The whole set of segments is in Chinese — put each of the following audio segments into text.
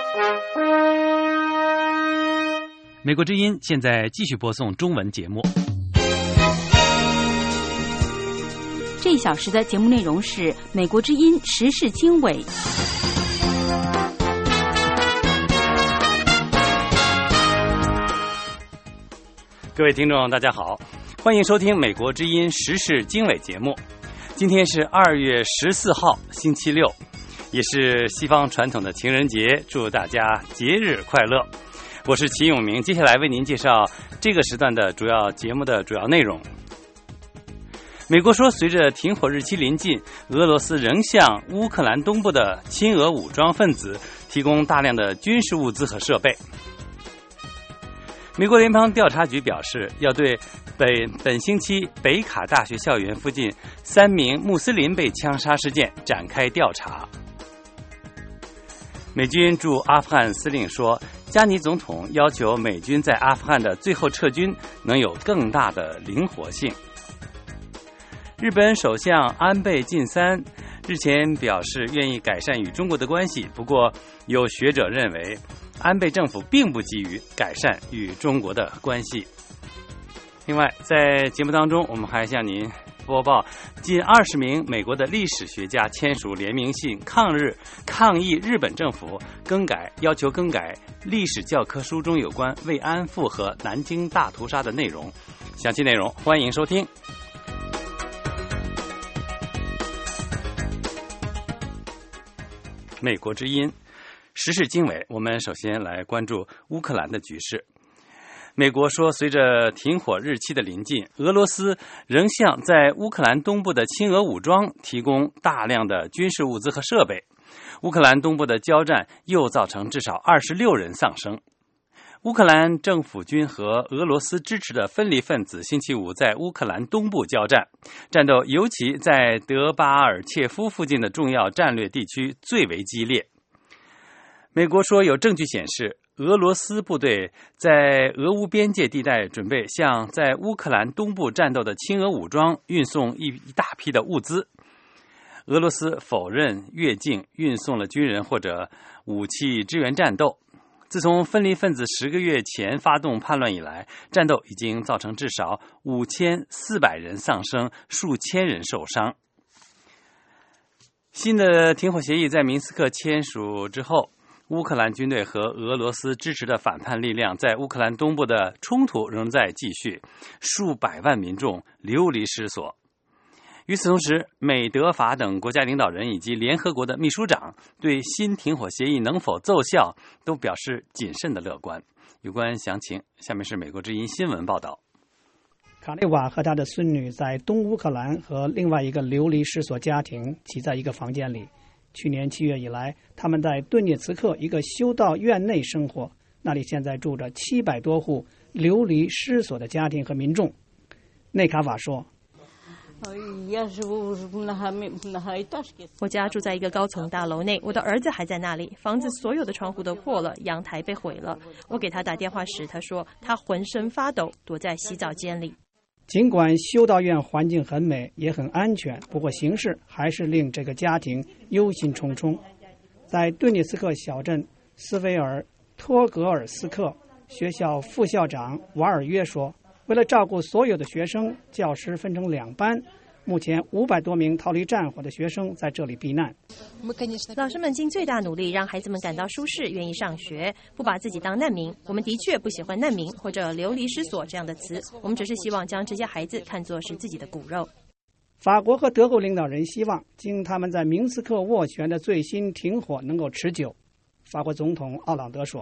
美国之音现在继续播送中文节目。 这一小时的节目内容是美国之音时事经纬。 各位听众大家好，欢迎收听美国之音时事经纬节目。今天是2月14号星期六，也是西方传统的情人节，祝大家节日快乐。我是齐永明，接下来为您介绍这个时段的节目的主要内容。美国说，随着停火日期临近，俄罗斯仍向乌克兰东部的亲俄武装分子提供大量的军事物资和设备。美国联邦调查局表示，要对本星期北卡大学校园附近3名穆斯林被枪杀事件展开调查。美军驻阿富汗司令说，加尼总统要求美军在阿富汗的最后撤军能有更大的灵活性。日本首相安倍晋三日前表示愿意改善与中国的关系，不过有学者认为安倍政府并不急于改善与中国的关系。另外，在节目当中，我们还向您播报近20名美国的历史学家签署联名信抗议日本政府要求更改历史教科书中有关慰安妇和南京大屠杀的内容。详细内容欢迎收听。美国之音时事经纬，我们首先来关注乌克兰的局势。美国说，随着停火日期的临近，俄罗斯仍向在乌克兰东部的亲俄武装提供大量的军事物资和设备。乌克兰东部的交战又造成至少26人丧生。乌克兰政府军和俄罗斯支持的分离分子星期五在乌克兰东部交战，战斗尤其在德巴尔切夫附近的重要战略地区最为激烈。美国说，有证据显示俄罗斯部队在俄乌边界地带准备向在乌克兰东部战斗的亲俄武装运送一大批的物资。俄罗斯否认越境运送了军人或者武器支援战斗。自从分离分子10个月前发动叛乱以来，战斗已经造成至少5400人丧生，数千人受伤。新的停火协议在明斯克签署之后，乌克兰军队和俄罗斯支持的反叛力量在乌克兰东部的冲突仍在继续，数百万民众流离失所。与此同时，美德法等国家领导人以及联合国的秘书长对新停火协议能否奏效都表示谨慎的乐观。有关详情，下面是美国之音新闻报道。 卡列瓦和他的孙女在东乌克兰和另外一个流离失所家庭挤在一个房间里。去年7月以来，他们在顿涅茨克一个修道院内生活，那里现在住着700多户流离失所的家庭和民众。内卡瓦说， 我家住在一个高层大楼内，我的儿子还在那里，房子所有的窗户都破了，阳台被毁了。我给他打电话时，他说他浑身发抖，躲在洗澡间里。 尽管修道院环境很美也很安全，不过形势还是令这个家庭忧心忡忡。在顿涅茨克小镇斯维尔托格尔斯克，学校副校长瓦尔约说，为了照顾所有的学生，教师分成2班，目前500多名逃离战火的学生在这里避难。 老师们尽最大努力让孩子们感到舒适，愿意上学，不把自己当难民。我们的确不喜欢难民或者流离失所这样的词，我们只是希望将这些孩子看作是自己的骨肉。 法国和德国领导人希望经他们在明斯克斡旋的最新停火能够持久。法国总统奥朗德说，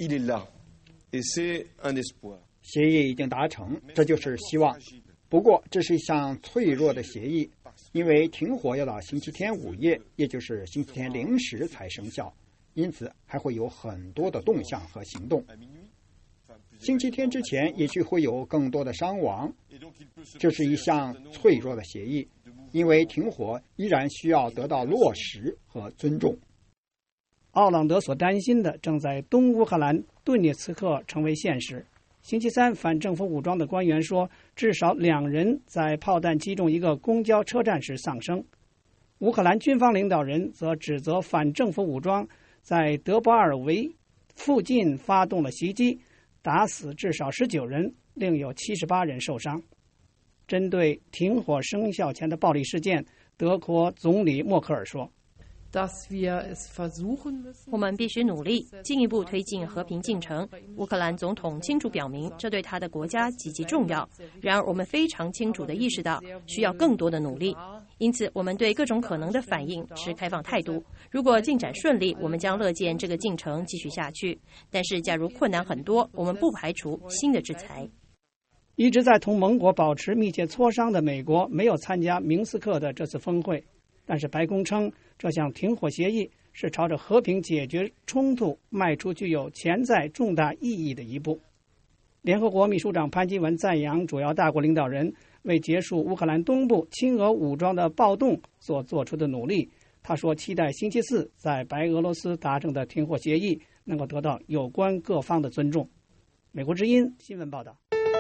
协议已经达成，这就是希望。不过这是一项脆弱的协议，因为停火要到星期天午夜，也就是星期天0时才生效，因此还会有很多的动向和行动。星期天之前也许会有更多的伤亡。这是一项脆弱的协议，因为停火依然需要得到落实和尊重。 奥朗德所担心的正在东乌克兰顿涅茨克成为现实。星期三，反政府武装的官员说，至少2人在炮弹击中一个公交车站时丧生。乌克兰军方领导人则指责反政府武装在德巴尔维附近发动了袭击，打死至少19人，另有78人受伤。针对停火生效前的暴力事件，德国总理默克尔说， 我们必须努力进一步推进和平进程。乌克兰总统清楚表明，这对他的国家极其重要。然而，我们非常清楚地意识到，需要更多的努力。因此，我们对各种可能的反应持开放态度。如果进展顺利，我们将乐见这个进程继续下去。但是，假如困难很多，我们不排除新的制裁。 一直在同盟国保持密切磋商的美国没有参加明斯克的这次峰会，但是白宫称这项停火协议是朝着和平解决冲突迈出具有潜在重大意义的一步。联合国秘书长潘基文赞扬主要大国领导人为结束乌克兰东部亲俄武装的暴动所做出的努力。他说，期待星期四在白俄罗斯达成的停火协议能够得到有关各方的尊重。美国之音新闻报道。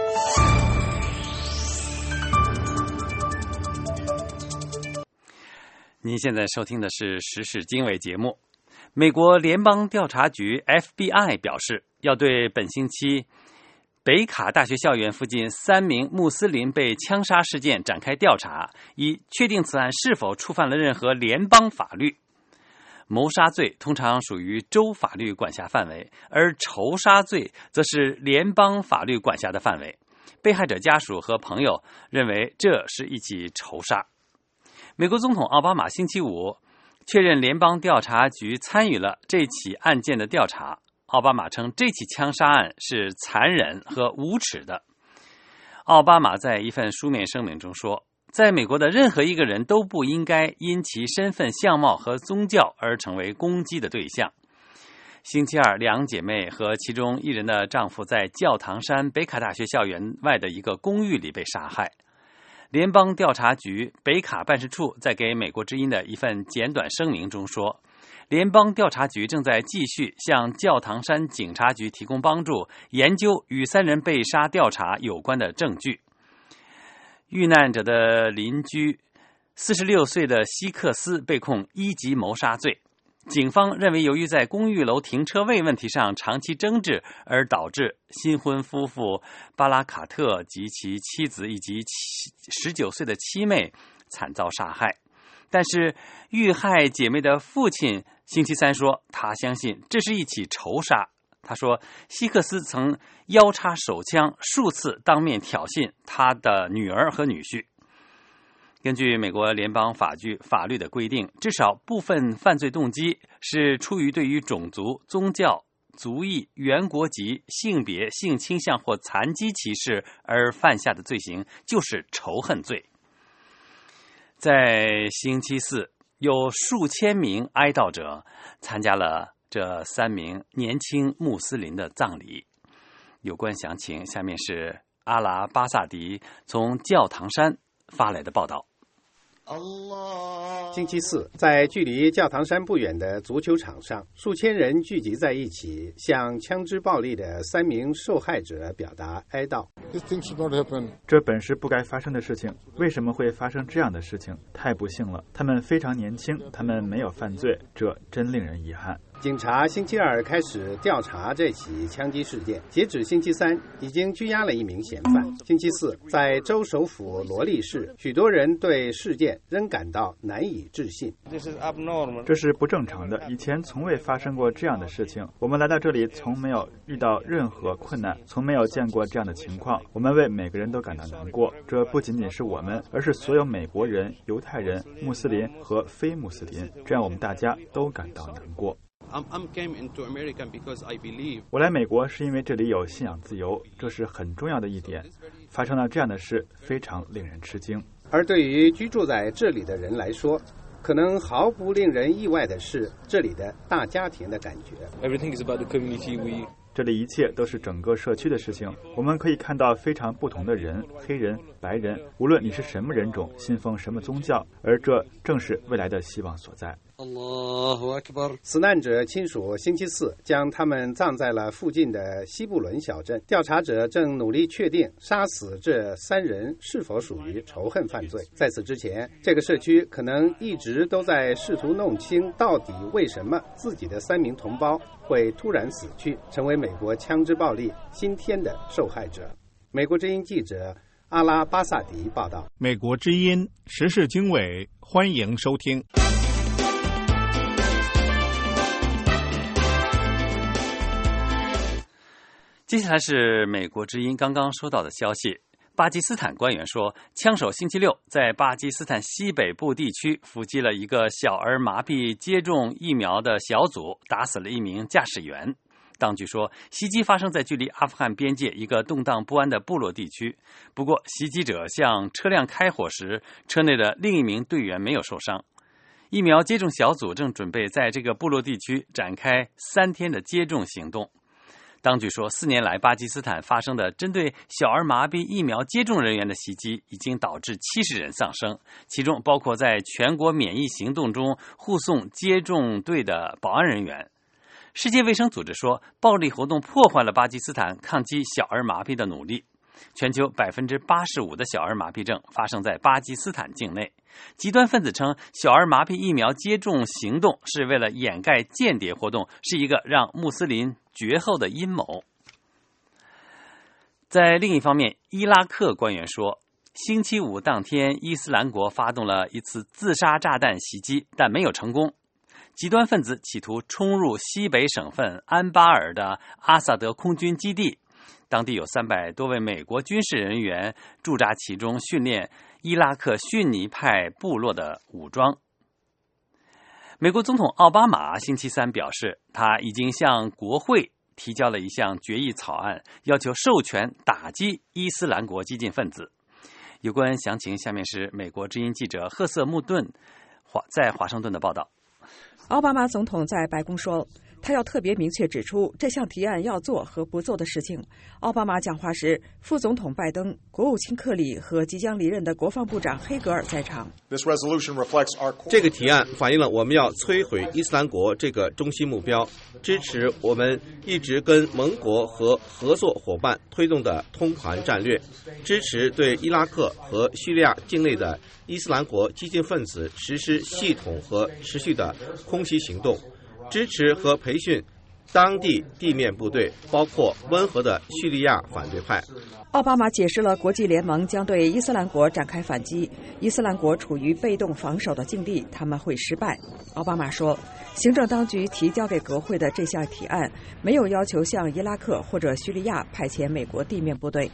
您现在收听的是时事经纬节目。美国联邦调查局 FBI 表示，要对本星期北卡大学校园附近3名穆斯林被枪杀事件展开调查，以确定此案是否触犯了任何联邦法律。谋杀罪通常属于州法律管辖范围，而仇杀罪则是联邦法律管辖的范围。被害者家属和朋友认为这是一起仇杀。美国总统奥巴马星期五确认联邦调查局参与了这起案件的调查。奥巴马称这起枪杀案是残忍和无耻的。奥巴马在一份书面声明中说，在美国的任何一个人都不应该因其身份、相貌和宗教而成为攻击的对象。星期二，2姐妹和其中1人的丈夫在教堂山北卡大学校园外的一个公寓里被杀害。联邦调查局北卡办事处在给美国之音的一份简短声明中说，联邦调查局正在继续向教堂山警察局提供帮助，研究与3人被杀调查有关的证据。遇难者的邻居46岁的希克斯被控1级谋杀罪。警方认为，由于在公寓楼停车位问题上长期争执，而导致新婚夫妇巴拉卡特及其妻子以及19岁的妻妹惨遭杀害。但是遇害姐妹的父亲星期三说，他相信这是一起仇杀。他说，希克斯曾腰插手枪数次当面挑衅他的女儿和女婿。根据美国联邦法律的规定，至少部分犯罪动机是出于对于种族、宗教、族裔、原国籍、性别、性倾向或残疾歧视而犯下的罪行，就是仇恨罪。在星期四，有数千名哀悼者参加了这3名年轻穆斯林的葬礼。有关详情，下面是阿拉巴萨迪从教堂山发来的报道。 星期四，在距离教堂山不远的足球场上，数千人聚集在一起，向枪支暴力的3名受害者表达哀悼。 这本是不该发生的事情，为什么会发生这样的事情？太不幸了，他们非常年轻，他们没有犯罪，这真令人遗憾。 警察星期二开始调查这起枪击事件，截止星期三已经拘押了1名嫌犯。星期四，在州首府罗利市，许多人对事件仍感到难以置信。 这是不正常的，以前从未发生过这样的事情。我们来到这里，从没有遇到任何困难，从没有见过这样的情况。我们为每个人都感到难过，这不仅仅是我们，而是所有美国人、犹太人、穆斯林和非穆斯林，这样我们大家都感到难过。我来美国是因为这里有信仰自由，这是很重要的一点。发生了这样的事，非常令人吃惊。 而对于居住在这里的人来说，可能毫不令人意外的是这里的大家庭的感觉。 这里一切都是整个社区的事情。我们可以看到非常不同的人，黑人、白人，无论你是什么人种，信奉什么宗教，而这正是未来的希望所在。 死难者亲属星期四将他们葬在了附近的西布伦小镇。调查者正努力确定杀死这3人是否属于仇恨犯罪。在此之前，这个社区可能一直都在试图弄清到底为什么自己的3名同胞会突然死去，成为美国枪支暴力新天的受害者。美国之音记者阿拉巴萨迪报道。 美国之音时事经纬，欢迎收听。 接下来是美国之音刚刚收到的消息。巴基斯坦官员说，枪手星期六在巴基斯坦西北部地区伏击了一个小儿麻痹接种疫苗的小组，打死了1名驾驶员。当局说，袭击发生在距离阿富汗边界一个动荡不安的部落地区。不过，袭击者向车辆开火时，车内的另1名队员没有受伤。疫苗接种小组正准备在这个部落地区展开3天的接种行动。当局说，4年来巴基斯坦发生的针对小儿麻痹疫苗接种人员的袭击已经导致70人丧生，其中包括在全国免疫行动中护送接种队的保安人员。世界卫生组织说，暴力活动破坏了巴基斯坦抗击小儿麻痹的努力。全球85%的小儿麻痹症发生在巴基斯坦境内。极端分子称，小儿麻痹疫苗接种行动是为了掩盖间谍活动，是一个让穆斯林绝后的阴谋。在另一方面，伊拉克官员说，星期五当天，伊斯兰国发动了一次自杀炸弹袭击，但没有成功。极端分子企图冲入西北省份安巴尔的阿萨德空军基地，当地有300多位美国军事人员驻扎其中，训练伊拉克逊尼派部落的武装。美国总统奥巴马星期三表示，他已经向国会提交了一项决议草案，要求授权打击伊斯兰国激进分子。有关详情，下面是美国之音记者赫瑟穆顿在华盛顿的报道。 奥巴马总统在白宫说，他要特别明确指出这项提案要做和不做的事情。奥巴马讲话时，副总统拜登、国务卿克里和即将离任的国防部长黑格尔在场。 这个提案反映了我们要摧毁伊斯兰国这个中心目标，支持我们一直跟盟国和合作伙伴推动的通盘战略，支持对伊拉克和叙利亚境内的伊斯兰国激进分子实施系统和持续的空袭行动，支持和培训当地地面部队，包括温和的叙利亚反对派。 奥巴马解释了国际联盟将对伊斯兰国展开反击，伊斯兰国处于被动防守的境地，他们会失败。奥巴马说，行政当局提交给国会的这项提案没有要求向伊拉克或者叙利亚派遣美国地面部队。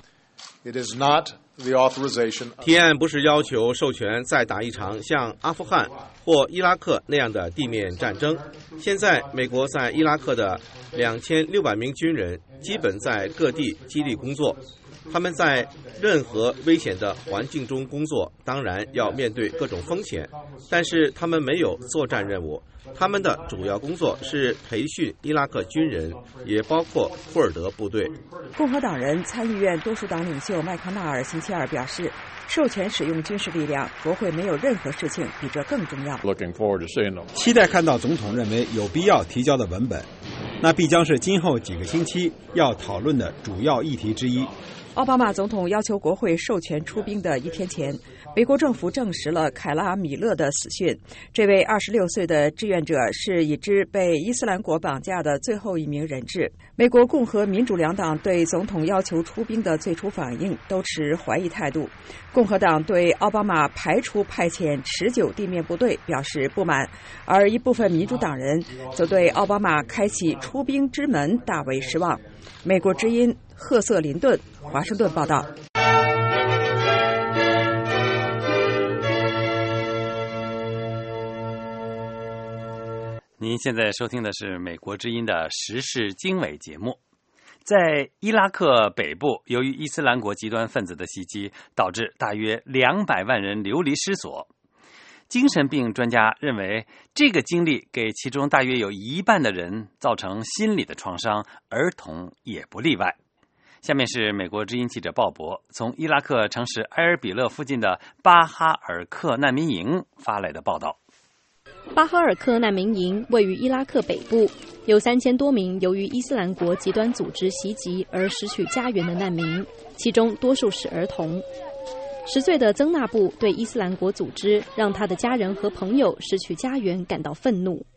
提案不是要求授权再打一场像阿富汗或伊拉克那样的地面战争。现在，美国在伊拉克的2600名军人基本在各地基地工作，他们在任何危险的环境中工作，当然要面对各种风险，但是他们没有作战任务。他们的主要工作是培训伊拉克军人，也包括库尔德部队。 共和党人参议院多数党领袖麦康奈尔星期二表示，授权使用军事力量，国会没有任何事情比这更重要。 期待看到总统认为有必要提交的文本，那必将是今后几个星期要讨论的主要议题之一。 奥巴马总统要求国会授权出兵的一天前，美国政府证实了凯拉米勒的死讯。这位26岁的志愿者是已知被伊斯兰国绑架的最后一名人质。美国共和民主两党对总统要求出兵的最初反应都持怀疑态度。共和党对奥巴马排除派遣持久地面部队表示不满，而一部分民主党人则对奥巴马开启出兵之门大为失望。美国之音赫瑟林顿，华盛顿报道。 您现在收听的是美国之音的时事经纬节目。在伊拉克北部，由于伊斯兰国极端分子的袭击，导致大约200万人流离失所。 精神病专家认为，这个经历给其中大约有一半的人造成心理的创伤，儿童也不例外。下面是美国之音记者鲍勃从伊拉克城市埃尔比勒附近的巴哈尔克难民营发来的报道。 巴哈尔克难民营位于伊拉克北部，有3000多名由于伊斯兰国极端组织袭击而失去家园的难民，其中多数是儿童。10岁的曾纳布对伊斯兰国组织让他的家人和朋友失去家园感到愤怒。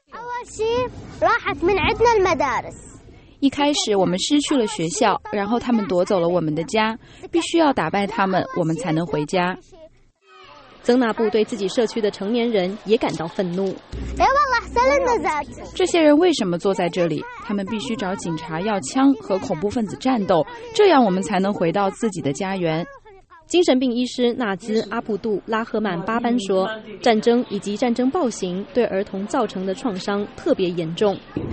一开始我们失去了学校，然后他们夺走了我们的家，必须要打败他们，我们才能回家。 曾纳布对自己社区的成年人也感到愤怒。 这些人为什么坐在这里？他们必须找警察要枪和恐怖分子战斗，这样我们才能回到自己的家园。 精神病医师纳兹·阿布杜拉赫曼巴班说，战争以及战争暴行对儿童造成的创伤特别严重。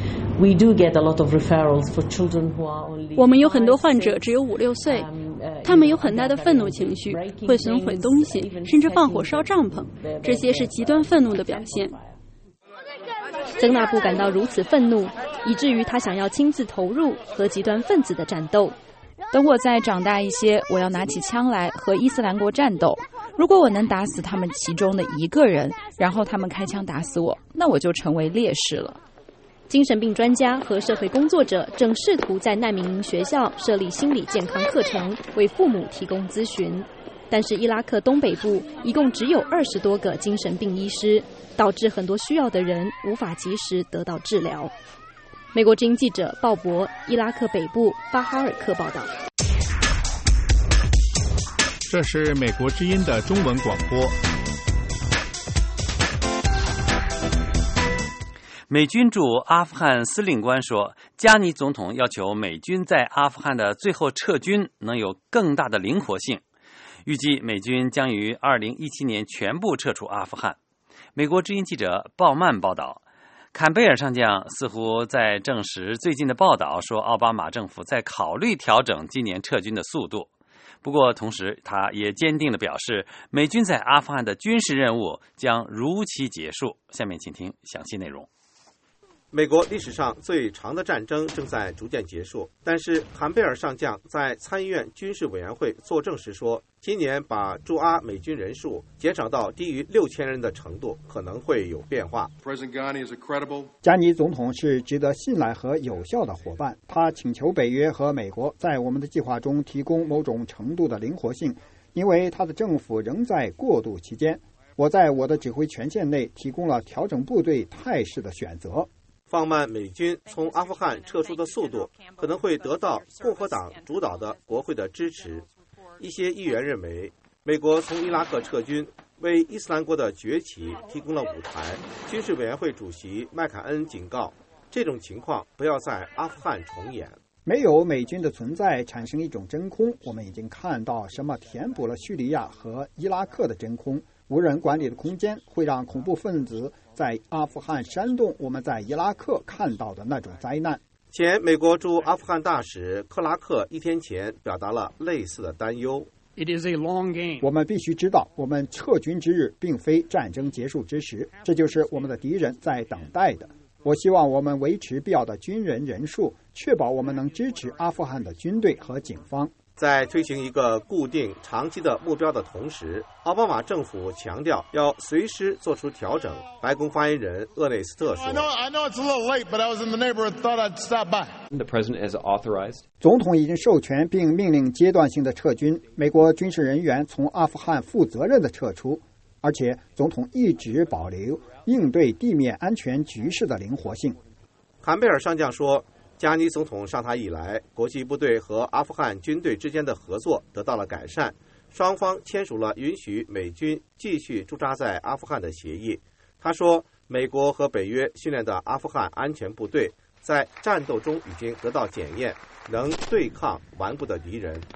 我们有很多患者只有5、6岁，他们有很大的愤怒情绪，会损毁东西，甚至放火烧帐篷，这些是极端愤怒的表现。 曾纳布感到如此愤怒，以至于他想要亲自投入和极端分子的战斗。 等我再长大一些，我要拿起枪来和伊斯兰国战斗。如果我能打死他们其中的一个人，然后他们开枪打死我，那我就成为烈士了。 精神病专家和社会工作者正试图在难民营学校设立心理健康课程，为父母提供咨询。但是伊拉克东北部一共只有20多个精神病医师，导致很多需要的人无法及时得到治疗。美国之音记者鲍勃，伊拉克北部巴哈尔克报道。 这是美国之音的中文广播。 美军驻阿富汗司令官说，加尼总统要求美军在阿富汗的最后撤军能有更大的灵活性，预计美军将于2017年全部撤出阿富汗。美国之音记者鲍曼报道，坎贝尔上将似乎在证实最近的报道说，奥巴马政府在考虑调整今年撤军的速度。不过同时他也坚定地表示，美军在阿富汗的军事任务将如期结束。下面请听详细内容。 美国历史上最长的战争正在逐渐结束，但是坎贝尔上将在参议院军事委员会作证时说，今年把驻阿美军人数减少到低于6000人的程度可能会有变化。 加尼总统是值得信赖和有效的伙伴，他请求北约和美国在我们的计划中提供某种程度的灵活性，因为他的政府仍在过渡期间。我在我的指挥权限内提供了调整部队态势的选择。 放慢美军从阿富汗撤出的速度可能会得到共和党主导的国会的支持。一些议员认为，美国从伊拉克撤军为伊斯兰国的崛起提供了舞台。军事委员会主席麦凯恩警告，这种情况不要在阿富汗重演。 没有美军的存在产生一种真空，我们已经看到什么填补了叙利亚和伊拉克的真空。无人管理的空间会让恐怖分子在阿富汗煽动我们在伊拉克看到的那种灾难。 前美国驻阿富汗大使克拉克1天前表达了类似的担忧。 我们必须知道，我们撤军之日并非战争结束之时，这就是我们的敌人在等待的。我希望我们维持必要的军人人数，确保我们能支持阿富汗的军队和警方。 在推行一个固定长期的目标的同时，奥巴马政府强调要随时做出调整。白宫发言人厄内斯特说， 总统已经授权并命令阶段性的撤军，美国军事人员从阿富汗负责任的撤出，而且总统一直保留应对地面安全局势的灵活性。 坎贝尔上将说，加尼总统上台以来，国际部队和阿富汗军队之间的合作得到了改善，双方签署了允许美军继续驻扎在阿富汗的协议。他说，美国和北约训练的阿富汗安全部队在战斗中已经得到检验，能对抗顽固的敌人。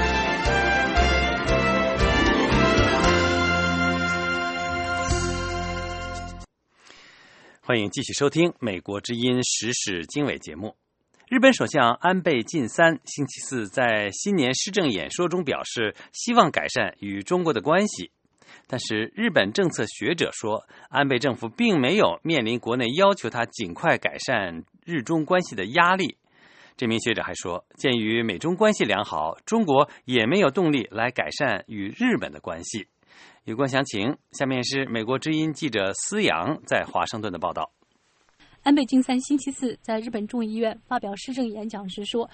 欢迎继续收听美国之音时事经纬节目。日本首相安倍晋三星期四在新年施政演说中表示，希望改善与中国的关系。 但是日本政策学者说，安倍政府并没有面临国内要求他尽快改善日中关系的压力。这名学者还说，鉴于美中关系良好，中国也没有动力来改善与日本的关系。有关详情，下面是美国之音记者思阳在华盛顿的报道。 安倍晋三星期四在日本众议院发表施政演讲时说，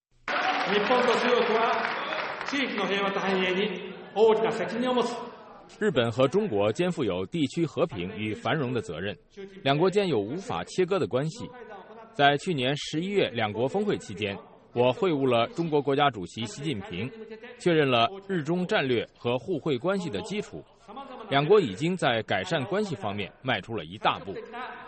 日本和中国肩负有地区和平与繁荣的责任，两国间有无法切割的关系。在去年11月两国峰会期间，我会晤了中国国家主席习近平，确认了日中战略和互惠关系的基础。两国已经在改善关系方面迈出了一大步。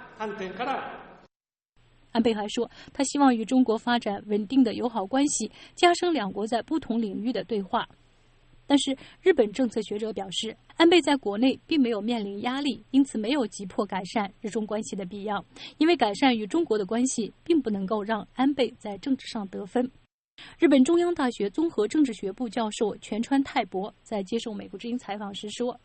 安倍还说，他希望与中国发展稳定的友好关系，加深两国在不同领域的对话。但是日本政策学者表示，安倍在国内并没有面临压力，因此没有急迫改善日中关系的必要，因为改善与中国的关系并不能够让安倍在政治上得分。日本中央大学综合政治学部教授全川泰博在接受美国之音采访时说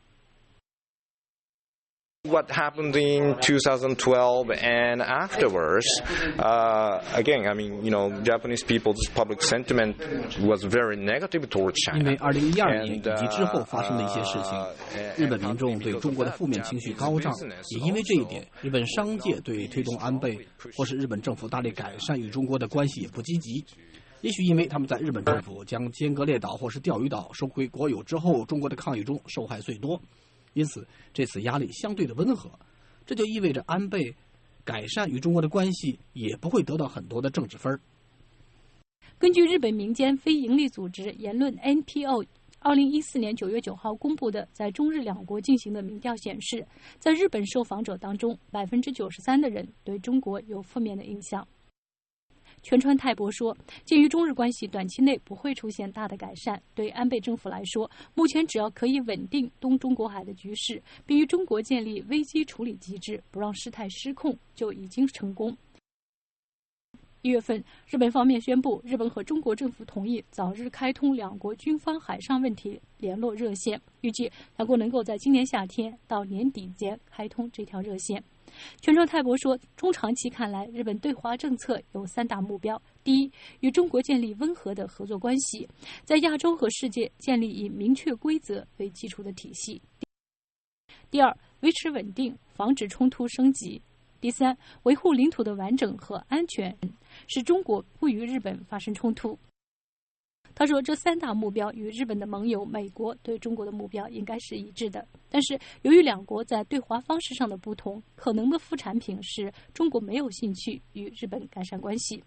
，What happened in 2012 and afterwards, again, I mean, Japanese people's public sentiment was very negative towards China. 因为2012年以及之后发生的一些事情，日本民众对中国的负面情绪高涨，也因为这一点，日本商界对推动安倍或是日本政府大力改善与中国的关系也不积极。也许因为他们在日本政府将尖阁列岛或是钓鱼岛收回国有之后，中国的抗议中受害最多。因此，这次压力相对的温和，这就意味着安倍改善与中国的关系也不会得到很多的政治分。 根据日本民间非营利组织言论 NPO 2014年9月9号公布的在中日两国进行的民调显示，在日本受访者当中，93%的人对中国有负面的印象。全川泰博说，鉴于中日关系短期内不会出现大的改善，对安倍政府来说，目前只要可以稳定东中国海的局势，并与中国建立危机处理机制，不让事态失控，就已经成功。1月份，日本方面宣布，日本和中国政府同意早日开通两国军方海上问题联络热线，预计两国能够在今年夏天到年底间开通这条热线。全川泰博说，中长期看来，日本对华政策有3大目标：第一，与中国建立温和的合作关系，在亚洲和世界建立以明确规则为基础的体系；第二，维持稳定，防止冲突升级；第三，维护领土的完整和安全，使中国不与日本发生冲突。他说，这3大目标与日本的盟友美国对中国的目标应该是一致的，但是由于两国在对华方式上的不同，可能的副产品是中国没有兴趣与日本改善关系。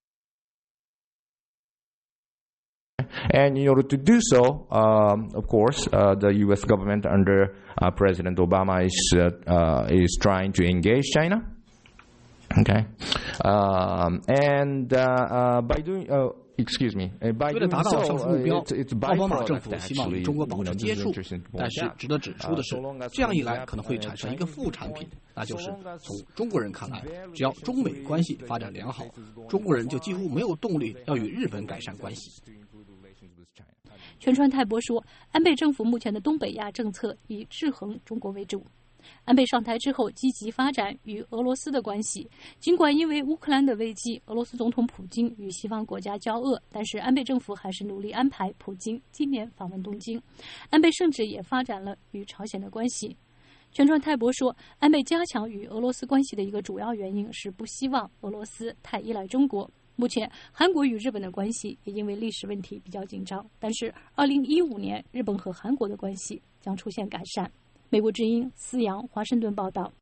And in order to do so, of course, the U.S. government under President Obama is trying to engage China. Okay, and by doing excuse me, by 为了达到上述目标，奥巴马政府 actually, 希望与中国保持接触，但是值得指出的是，这样一来可能会产生一个副产品，那就是从中国人看来，只要中美关系发展良好，中国人就几乎没有动力要与日本改善关系。 全川泰博说，安倍政府目前的东北亚政策以制衡中国为主。安倍上台之后，积极发展与俄罗斯的关系。尽管因为乌克兰的危机，俄罗斯总统普京与西方国家交恶，但是安倍政府还是努力安排普京今年访问东京。安倍甚至也发展了与朝鲜的关系。全川泰博说，安倍加强与俄罗斯关系的一个主要原因是不希望俄罗斯太依赖中国。目前，韩国与日本的关系也因为历史问题比较紧张，但是2015年日本和韩国的关系将出现改善。美国之音思阳华盛顿报道。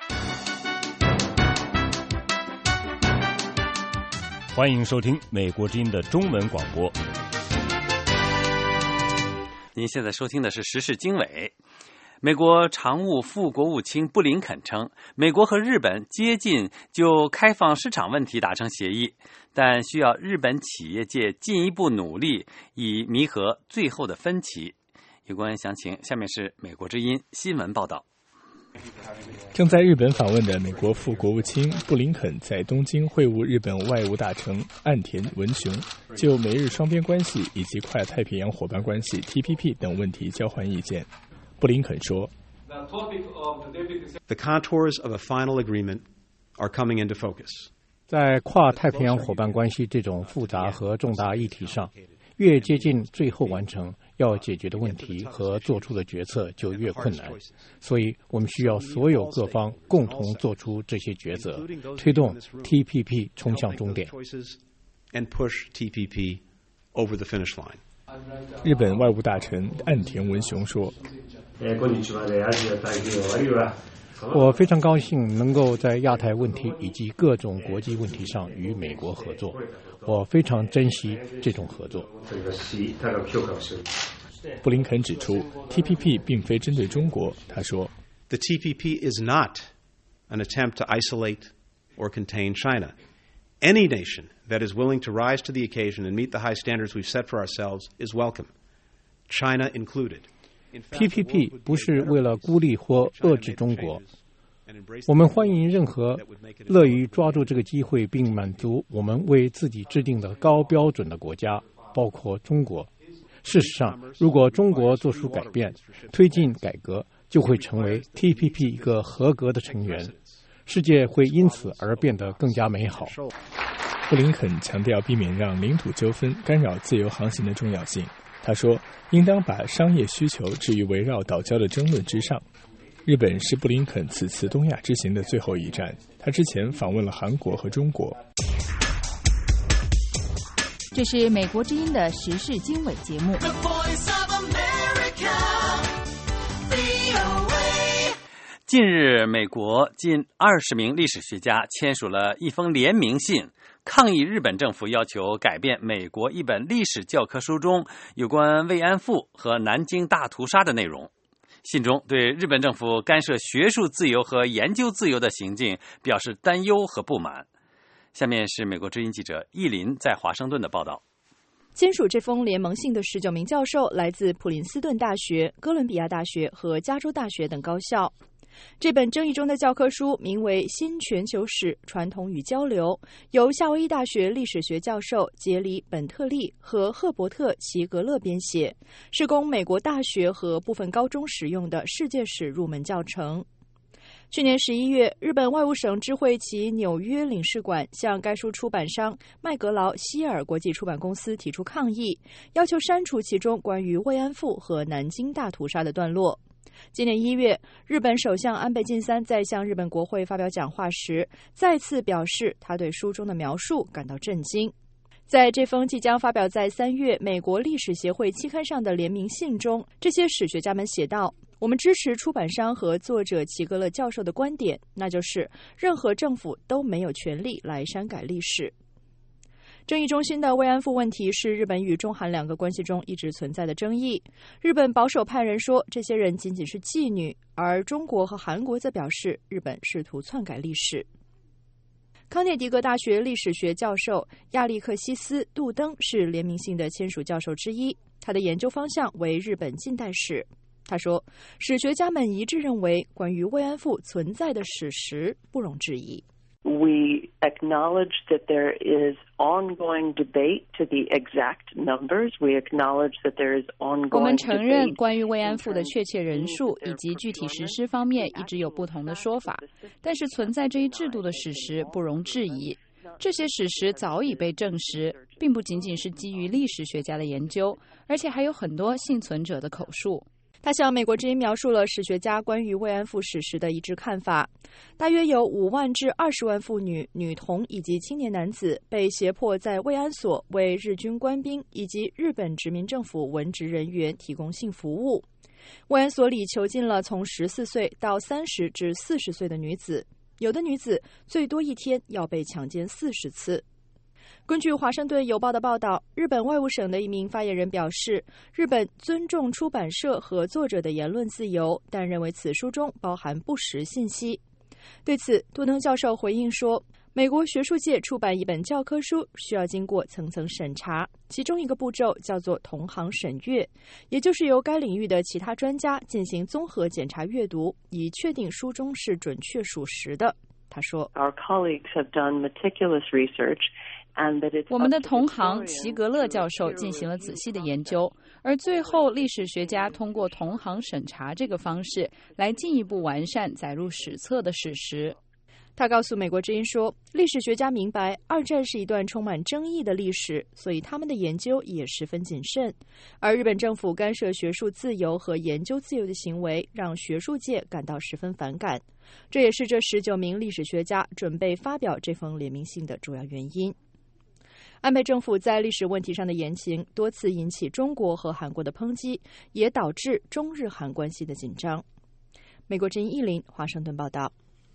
欢迎收听美国之音的中文广播。 您现在收听的是时事经纬。美国常务副国务卿布林肯称，美国和日本接近就开放市场问题达成协议，但需要日本企业界进一步努力，以弥合最后的分歧。有关详情，下面是美国之音新闻报道。 正在日本访问的美国副国务卿布林肯在东京会晤日本外务大臣岸田文雄，就美日双边关系以及跨太平洋伙伴关系 TPP 等问题交换意见。 布林肯说 The contours of a final agreement are coming into focus. 在跨太平洋伙伴关系这种复杂和重大议题上，越接近最后完成要解决的问题和做出的决策就越困难，所以我们需要所有各方共同做出这些抉择，推动 TPP 冲向终点。 And push TPP over the finish line. 日本外务大臣岸田文雄说：“ 我非常高兴能够在亚太问题以及各种国际问题上与美国合作，我非常珍惜这种合作。” 布林肯指出 ，TPP 并非针对中国。他说 ：“The TPP is not an attempt to isolate or contain China.Any nation that is willing to rise to the occasion and meet the high standards we've set for ourselves is welcome, China included. TPP 不是为了孤立或遏制中国，我们欢迎任何乐于抓住这个机会并满足我们为自己制定的高标准的国家，包括中国。事实上，如果中国做出改变，推进改革，就会成为 TPP 一个合格的成员。世界会因此而变得更加美好。 布林肯强调避免让领土纠纷干扰自由航行的重要性。他说，应当把商业需求置于围绕岛礁的争论之上。日本是布林肯此次东亚之行的最后一站，他之前访问了韩国和中国。 这是美国之音的时事经纬节目。 近日，美国近20名历史学家签署了一封联名信，抗议日本政府要求改变美国一本历史教科书中有关慰安妇和南京大屠杀的内容。信中对日本政府干涉学术自由和研究自由的行径表示担忧和不满。下面是美国之音记者易林在华盛顿的报道。 签署这封联盟信的19名教授来自普林斯顿大学、哥伦比亚大学和加州大学等高校。这本争议中的教科书名为《新全球史：传统与交流》，由夏威夷大学历史学教授杰里·本特利和赫伯特·齐格勒编写，是供美国大学和部分高中使用的世界史入门教程。去年11月，日本外务省知会其纽约领事馆向该书出版商麦格劳希尔国际出版公司提出抗议，要求删除其中关于慰安妇和南京大屠杀的段落。今年1月，日本首相安倍晋三在向日本国会发表讲话时，再次表示他对书中的描述感到震惊。在这封即将发表在3月美国历史协会期刊上的联名信中，这些史学家们写道：“我们支持出版商和作者齐格勒教授的观点，那就是任何政府都没有权利来删改历史。”争议中心的慰安妇问题是日本与中韩两个关系中一直存在的争议。日本保守派人说，这些人仅仅是妓女，而中国和韩国则表示，日本试图篡改历史。康涅狄格大学历史学教授亚历克西斯·杜登是联名信的签署教授之一，他的研究方向为日本近代史。他说，史学家们一致认为，关于慰安妇存在的史实不容置疑。 We acknowledge that there is ongoing debate to the exact numbers. We acknowledge that there is ongoing debate. 我们承认关于慰安妇的确切人数以及具体实施方面一直有不同的说法，但是存在这一制度的史实不容置疑。这些史实早已被证实，并不仅仅是基于历史学家的研究，而且还有很多幸存者的口述。 他向美国之音描述了史学家关于慰安妇史实的一致看法，大约有5万至20万妇女、女童以及青年男子被胁迫在慰安所为日军官兵以及日本殖民政府文职人员提供性服务。慰安所里囚禁了从14岁到30至40岁的女子，有的女子最多一天要被强奸40次。根据华盛顿邮报的报道，日本外务省的一名发言人表示，日本尊重出版社和作者的言论自由，但认为此书中包含不实信息。对此，杜登教授回应说，美国学术界出版一本教科书需要经过层层审查，其中一个步骤叫做同行审阅，也就是由该领域的其他专家进行综合检查阅读，以确定书中是准确属实的。他说 Our colleagues have done meticulous research 我们的同行齐格勒教授进行了仔细的研究，而最后历史学家通过同行审查这个方式来进一步完善载入史册的史实。 他告诉美国之音说，历史学家明白二战是一段充满争议的历史，所以他们的研究也十分谨慎。而日本政府干涉学术自由和研究自由的行为让学术界感到十分反感，这也是这19名历史学家准备发表这封联名信的主要原因。安倍政府在历史问题上的言行多次引起中国和韩国的抨击，也导致中日韩关系的紧张。美国之音1林华盛顿报道。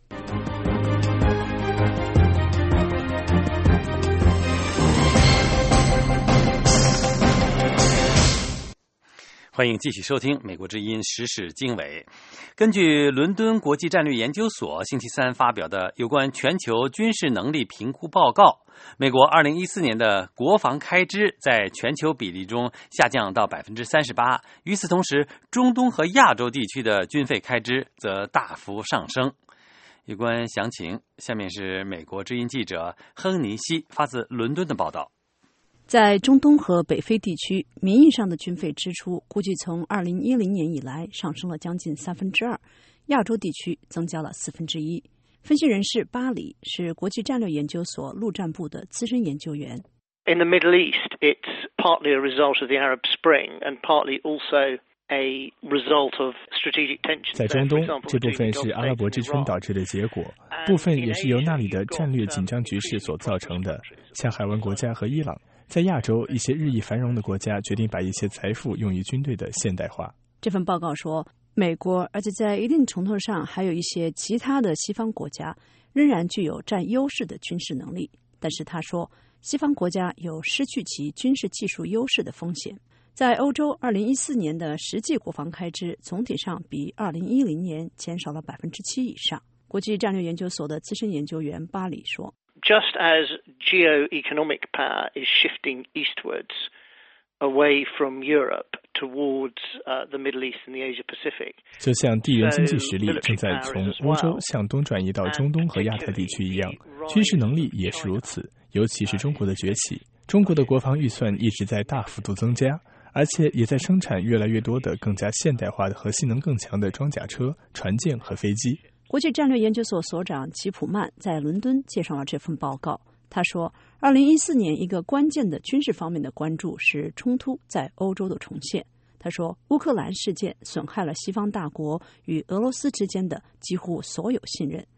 欢迎继续收听美国之音时事经纬。根据伦敦国际战略研究所星期三发表的有关全球军事能力评估报告，美国2014年的国防开支在全球比例中下降到 38%， 与此同时，中东和亚洲地区的军费开支则大幅上升。有关详情，下面是美国之音记者亨尼西发自伦敦的报道。 在中东和北非地区，名义上的军费支出估计从2010年以来上升了将近2%，亚洲地区增加了1/4。分析人士巴里是国际战略研究所陆战部的资深研究员。 In the Middle East, it's partly a result of the Arab Spring and partly also a result of strategic tensions. 在中东，这部分是阿拉伯之春导致的结果，部分也是由那里的战略紧张局势所造成的，像海湾国家和伊朗。在亚洲，一些日益繁荣的国家决定把一些财富用于军队的现代化。 这份报告说，美国，而且在一定程度上还有一些其他的西方国家，仍然具有占优势的军事能力。但是他说，西方国家有失去其军事技术优势的风险。在欧洲，2014年的实际国防开支总体上比2010年减少了7%以上。国际战略研究所的资深研究员巴里说。 Just as geo-economic power is shifting eastwards away from Europe towards the Middle East and the Asia-Pacific， 就像地缘经济实力正在从欧洲向东转移到中东和亚太地区一样，军事能力也是如此，尤其是中国的崛起。中国的国防预算一直在大幅度增加，而且也在生产越来越多的更加现代化的和性能更强的装甲车、船舰和飞机。 国际战略研究所所长齐普曼在伦敦介绍了这份报告。他说，2014年一个关键的军事方面的关注是冲突在欧洲的重现。他说，乌克兰事件损害了西方大国与俄罗斯之间的几乎所有信任。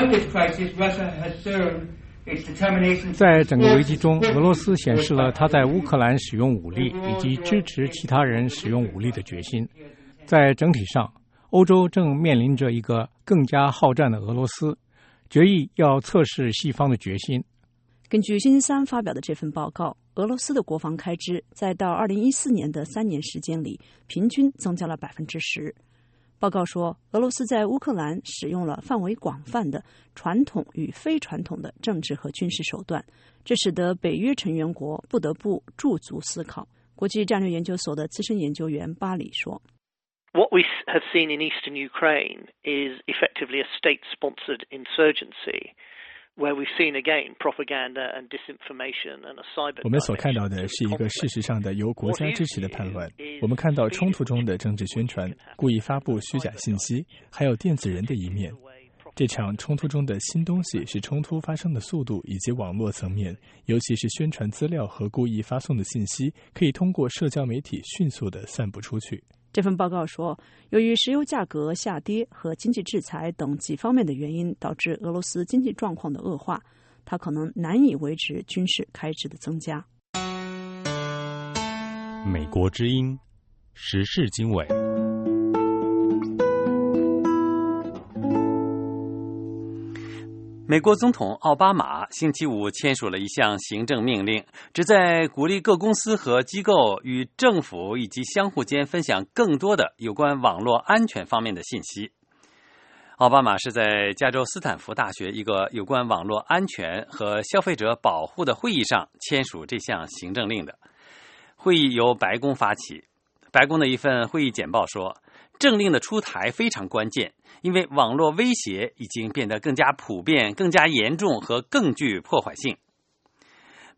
在整个危机中，俄罗斯显示了他在乌克兰使用武力以及支持其他人使用武力的决心。在整体上，欧洲正面临着一个更加好战的俄罗斯，决议要测试西方的决心。 根据星期三发表的这份报告，俄罗斯的国防开支在到2014年的3年时间里，平均增加了10%。报告说，俄罗斯在乌克兰使用了范围广泛的传统与非传统的政治和军事手段，这使得北约成员国不得不驻足思考。国际战略研究所的资深研究员巴里说。 What we have seen in eastern Ukraine is effectively a state-sponsored insurgency, where we've seen again propaganda and disinformation and a cyber. 我们所看到的是一个事实上的由国家支持的叛乱。我们看到冲突中的政治宣传、故意发布虚假信息，还有电子人的一面。这场冲突中的新东西是冲突发生的速度以及网络层面，尤其是宣传资料和故意发送的信息可以通过社交媒体迅速地散布出去。 这份报告说，由于石油价格下跌和经济制裁等几方面的原因，导致俄罗斯经济状况的恶化，它可能难以维持军事开支的增加。 美国之音时事经纬。 美国总统奥巴马星期五签署了一项行政命令，旨在鼓励各公司和机构与政府以及相互间分享更多的有关网络安全方面的信息。奥巴马是在加州斯坦福大学一个有关网络安全和消费者保护的会议上签署这项行政令的。会议由白宫发起。白宫的一份会议简报说，政令的出台非常关键，因为网络威胁已经变得更加普遍、更加严重和更具破坏性。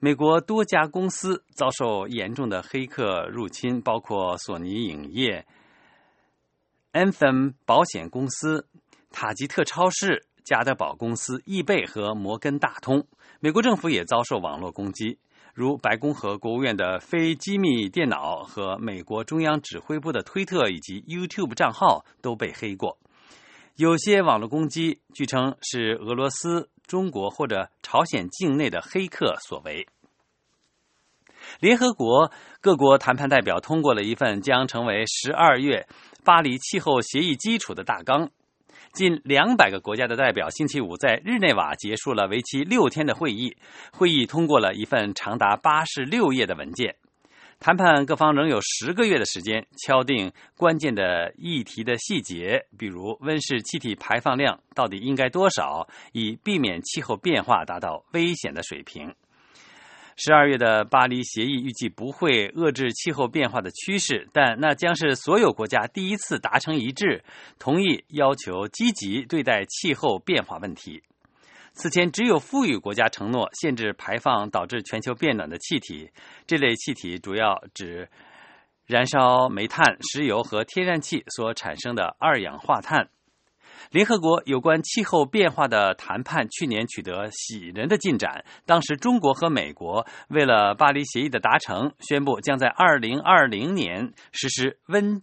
美国多家公司遭受严重的黑客入侵，包括索尼影业、Anthem 保险公司、塔吉特超市、加德堡公司、易贝和摩根大通。美国政府也遭受网络攻击，如白宫和国务院的非机密电脑和美国中央指挥部的推特以及 YouTube 账号都被黑过。有些网络攻击据称是俄罗斯、中国或者朝鲜境内的黑客所为。联合国各国谈判代表通过了一份将成为12月巴黎气候协议基础的大纲。近200个国家的代表星期五在日内瓦结束了为期6天的会议，会议通过了一份长达86页的文件。谈判各方仍有10个月的时间敲定关键的议题的细节，比如温室气体排放量到底应该多少，以避免气候变化达到危险的水平。12月的巴黎协议预计不会遏制气候变化的趋势，但那将是所有国家第一次达成一致，同意要求积极对待气候变化问题。此前只有富裕国家承诺限制排放导致全球变暖的气体，这类气体主要指燃烧煤炭、石油和天然气所产生的二氧化碳。联合国有关气候变化的谈判去年取得喜人的进展，当时中国和美国为了巴黎协议的达成，宣布将在2020年实施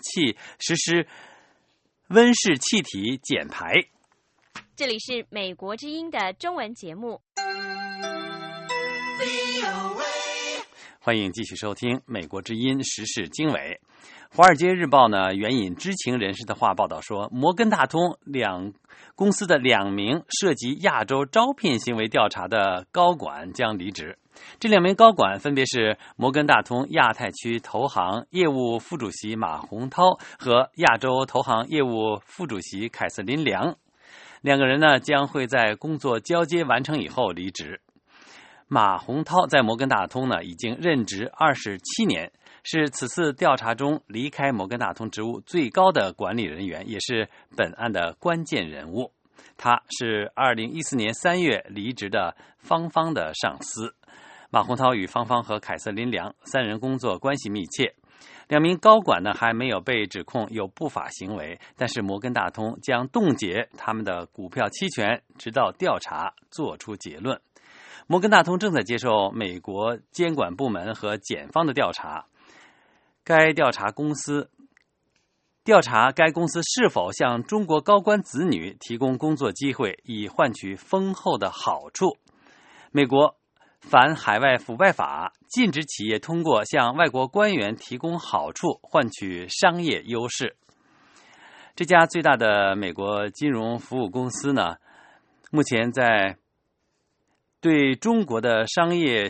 温室气体减排。 这里是美国之音的中文节目， 欢迎继续收听美国之音时事经纬。华尔街日报呢援引知情人士的话报道说，摩根大通公司的2名涉及亚洲招聘行为调查的高管将离职。这2名高管分别是摩根大通亚太区投行业务副主席马洪涛和亚洲投行业务副主席凯瑟琳·梁。2个人呢将会在工作交接完成以后离职。马洪涛在摩根大通呢已经任职27年，是此次调查中离开摩根大通职务最高的管理人员，也是本案的关键人物。他是2014年3月离职的方方的上司。马洪涛与方方和凯瑟琳·梁3人工作关系密切。2名高管呢还没有被指控有不法行为，但是摩根大通将冻结他们的股票期权，直到调查做出结论。摩根大通正在接受美国监管部门和检方的调查，调查该公司是否向中国高官子女提供工作机会，以换取丰厚的好处。美国反海外腐败法禁止企业通过向外国官员提供好处换取商业优势。这家最大的美国金融服务公司呢，目前对中国的商业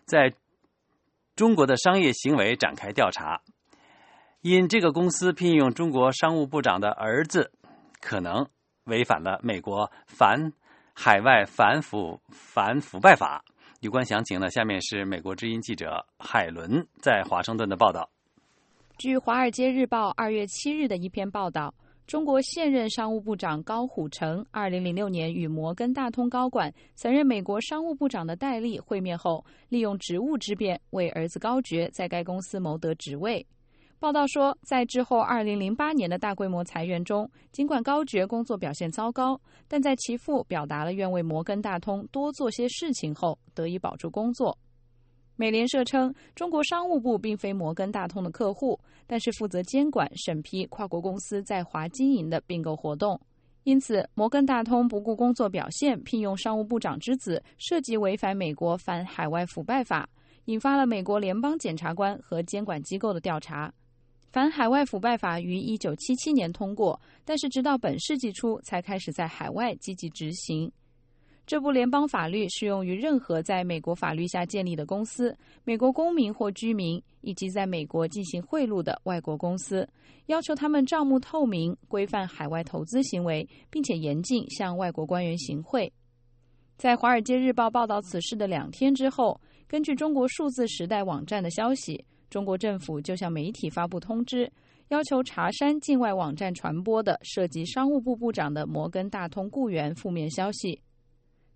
行为展开调查，因这个公司聘用中国商务部长的儿子，可能违反了美国反海外反腐败法。有关详情呢，下面是美国之音记者海伦在华盛顿的报道。 据《华尔街日报》2月7日的一篇报道，中国现任商务部长高虎城2006年与摩根大通高管曾任美国商务部长的戴笠会面后，利用职务之便为儿子高爵在该公司谋得职位。报道说，在之后2008年的大规模裁员中，尽管高爵工作表现糟糕，但在其父表达了愿为摩根大通多做些事情后，得以保住工作。美联社称，中国商务部并非摩根大通的客户，但是负责监管审批跨国公司在华经营的并购活动。因此，摩根大通不顾工作表现聘用商务部长之子，涉及违反美国反海外腐败法，引发了美国联邦检察官和监管机构的调查。反海外腐败法于1977年通过，但是直到本世纪初才开始在海外积极执行。这部联邦法律适用于任何在美国法律下建立的公司、美国公民或居民，以及在美国进行贿赂的外国公司，要求他们账目透明，规范海外投资行为，并且严禁向外国官员行贿。在《华尔街日报》报道此事的2天之后，根据中国数字时代网站的消息，中国政府就向媒体发布通知，要求查删境外网站传播的涉及商务部部长的摩根大通雇员负面消息。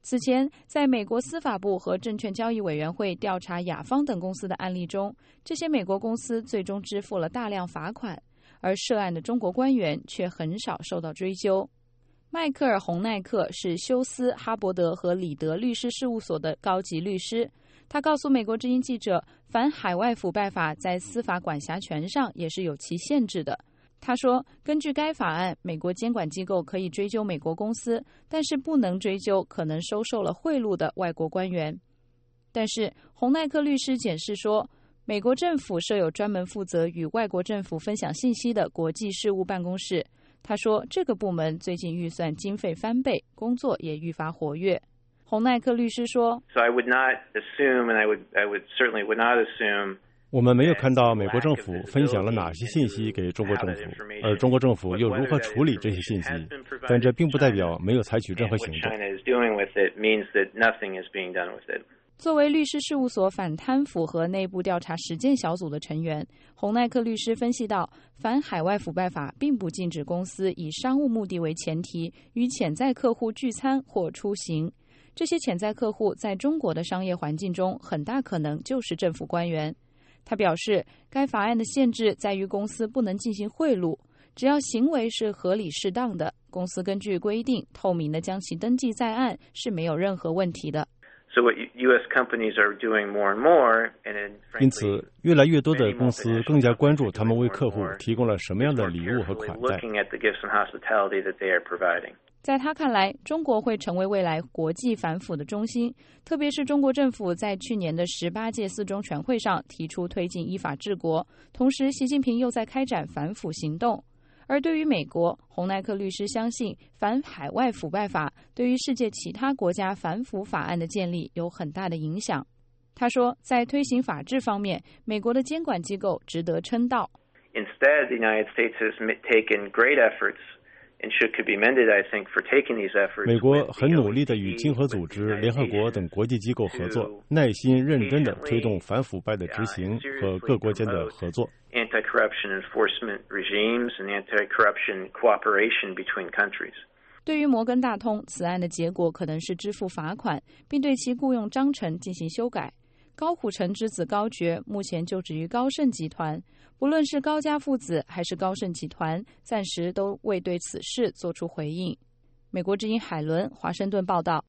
此前，在美国司法部和证券交易委员会调查雅芳等公司的案例中，这些美国公司最终支付了大量罚款，而涉案的中国官员却很少受到追究。迈克尔·洪奈克是休斯、哈伯德和里德律师事务所的高级律师，他告诉美国之音记者，反海外腐败法在司法管辖权上也是有其限制的。他说，根据该法案，美国监管机构可以追究美国公司，但是不能追究可能收受了贿赂的外国官员。但是洪奈克律师解释说，美国政府设有专门负责与外国政府分享信息的国际事务办公室。他说，这个部门最近预算经费翻倍，工作也愈发活跃。洪奈克律师说 So I would not assume, and I would certainly would not assume 我们没有看到美国政府分享了哪些信息给中国政府，而中国政府又如何处理这些信息，但这并不代表没有采取任何行动。 作为律师事务所反贪腐和内部调查实践小组的成员，洪奈克律师分析到，反海外腐败法并不禁止公司以商务目的为前提与潜在客户聚餐或出行。这些潜在客户在中国的商业环境中很大可能就是政府官员。他表示，该法案的限制在于公司不能进行贿赂，只要行为是合理适当的，公司根据规定透明地将其登记在案是没有任何问题的。 因此，越来越多的公司更加关注他们为客户提供了什么样的礼物和款待。 在他看来，中国会成为未来国际反腐的中心，特别是中国政府在去年的18届四中全会上提出推进依法治国，同时习近平又在开展反腐行动。而对于美国，洪奈克律师相信反海外腐败法对于世界其他国家反腐法案的建立有很大的影响。他说，在推行法治方面，美国的监管机构值得称道。 Instead, the United States has taken great efforts 美国很努力地与经合组织、联合国等国际机构合作，耐心认真地推动反腐败的执行和各国间的合作。 对于摩根大通，此案的结果可能是支付罚款，并对其雇佣章程进行修改。高虎城之子高爵目前就职于高盛集团，不论是高家父子还是高盛集团，暂时都未对此事做出回应。美国之音海伦，华盛顿报道。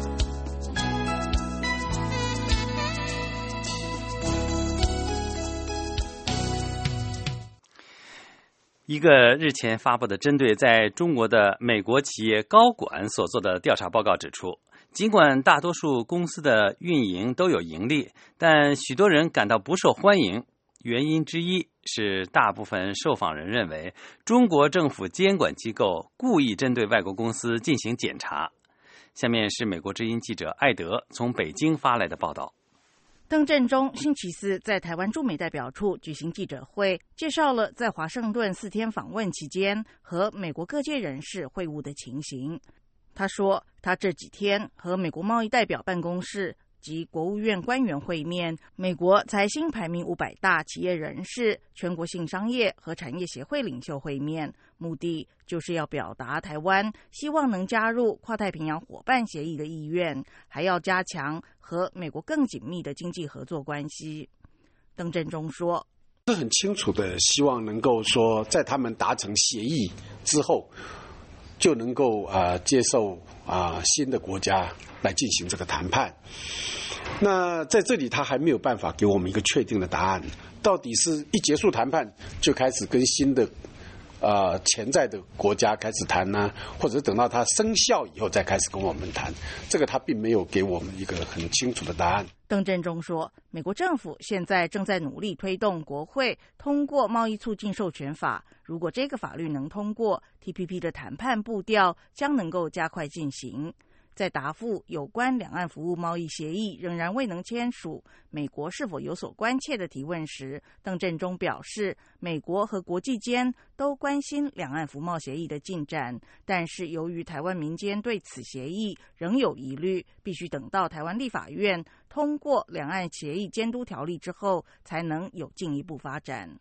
一个日前发布的针对在中国的美国企业高管所做的调查报告指出，尽管大多数公司的运营都有盈利，但许多人感到不受欢迎。原因之一是大部分受访人认为，中国政府监管机构故意针对外国公司进行检查。下面是美国之音记者艾德从北京发来的报道。 邓振中星期四在台湾驻美代表处举行记者会，介绍了在华盛顿4天访问期间和美国各界人士会晤的情形。他说，他这几天和美国贸易代表办公室及国务院官员会面，美国财新排名500大企业人士、全国性商业和产业协会领袖会面，目的就是要表达台湾希望能加入跨太平洋伙伴协议的意愿，还要加强和美国更紧密的经济合作关系。邓振中说， 是很清楚的希望能够说，在他们达成协议之后，就能够接受新的国家来进行这个谈判。那在这里他还没有办法给我们一个确定的答案，到底是一结束谈判就开始跟新的潜在的国家开始谈呢，或者等到它生效以后再开始跟我们谈，这个他并没有给我们一个很清楚的答案。 邓振中说，美国政府现在正在努力推动国会通过贸易促进授权法，如果这个法律能通过， TPP 的谈判步调将能够加快进行。在答复有关两岸服务贸易协议仍然未能签署，美国是否有所关切的提问时，邓振中表示，美国和国际间都关心两岸服贸协议的进展，但是由于台湾民间对此协议仍有疑虑，必须等到台湾立法院通过两岸协议监督条例之后，才能有进一步发展。